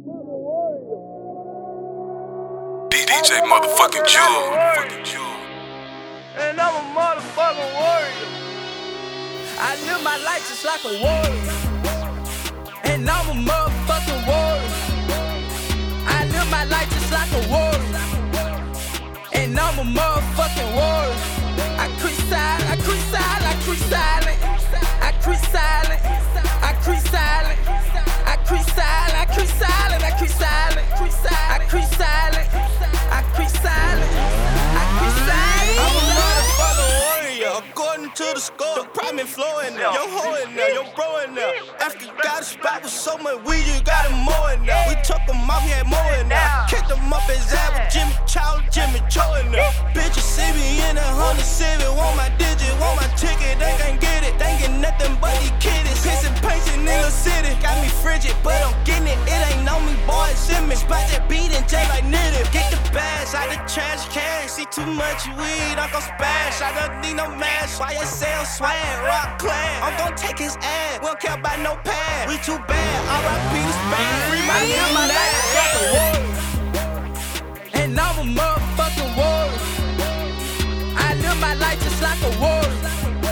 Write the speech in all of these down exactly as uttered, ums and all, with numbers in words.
D J motherfucking Jewel. And I'm a motherfucking warrior. I live my life just like a warrior. And I'm a motherfucking warrior. I live my life just like a warrior. And I'm a motherfucking warrior. I creep silent, I creep silent, I creep silent. I creep silent, I creep silent. I creep silent, I creep silent, I creep silent. I creep silent, I creep silent. I creep silent. I'm a motherfucking warrior. According to the score, the prime and flow in there. Your hoe in there, your bro in there. Africa got a spot with so much weed, you got him more in there. We took him off, he had more in there. Kicked him up his ass with Jimmy Chow, Jimmy Cho in there. Bitches see me in a Honda Civic, want my digit, want my ticket, they can't get it. They ain't get nothing but these kiddies. Pissing painting in the city, got me frigid, but I'm getting it. It ain't on me, boy, it's in me. Spot that beat and J like knitted. Get the bags out the trash can. See too much weed, I'm gon' splash. I don't need no mask. Y S L swag, rock clan. I'm gon' take his ass. We don't care about no pad. We too bad. R I P the span. Free my name, my life like a warrior. And I'm a motherfucking warrior. I live my life just like a warrior.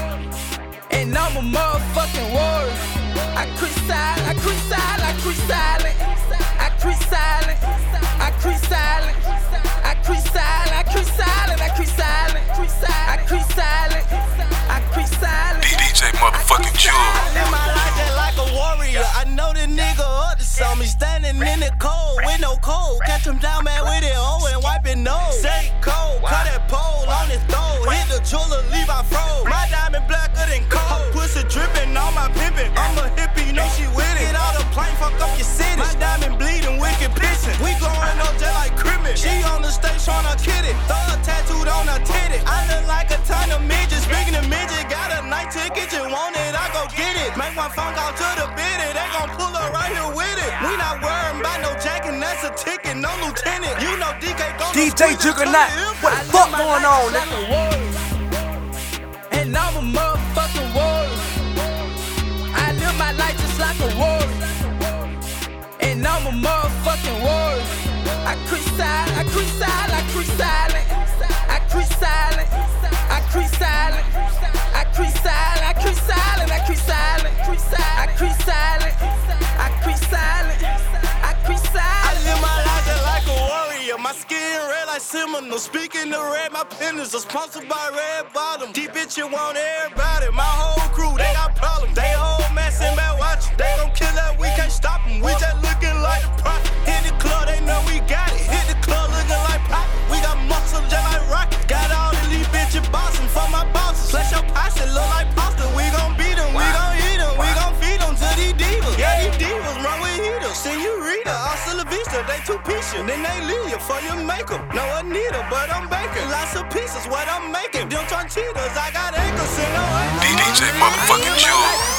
And I'm a motherfucking warrior. I creep silent, I creep silent, I creep silent. I creep silent, I creep silent. I creep silent, I creep silent, I creep silent. I creep silent, I creep silent. D J motherfucking Jewel. I live my life just like a warrior. I know the nigga up to something. Standing in the cold with no cold. Catch him down, man, with it oh and wipe it nose. Say cold, cut that pole on his throat. Hit the jeweler, leave I froze. My diamond blacker than cold. Pussy dripping on my pimpin'. I'm a hippie, you know she with it. Get all the plane, fuck up your city. My diamond bleeding, wicked pissing. We glowing up just like crimin'. She on the stage tryna kid it. Throw a tattooed on her titty. I look like a ton of midgets. Speaking of midget, got a night ticket, you want it, I go get it. Make my phone call to the biddy, they gon' pull her right here with it. We not worrying about no jacket, that's a ticket, no lieutenant. You know D K gon' D J Juggernaut, what the fuck going on, nigga? And I'm a motherfucking warrior. I live my life just like a warrior. And I'm a motherfucking warrior. I creep silent, I creep silent, I creep silent. I creep silent, I creep silent. I creep silent, I creep silent, I creep silent. I creep silent, I creep silent. I creep silent. I live my life just like a warrior. My skin red like Seminole. Speaking the red, my pen is sponsored by Red Bottom. Deep bitch, you want everybody. My whole crew, they got problems. They whole mess and bad watching. They gon' kill us, we can't stop them. We just looking like a prophet. Hit the club, they know we got it. Hit the club looking like pop. We got muscle just like rocket. Got all the elite bitches bossing for my bosses. Slash your posse, look like pasta. We gon' beat them, we gon' eat them. We gon' feed them to these divas. Yeah, these divas run with heaters. Senorita, hasta la vista, they two pieces. Then they leave you for your makeup. No Anita, but I'm baking. Lots of pieces, what I'm making. Them tortillas, I got acres in no D J motherfucking Jewel.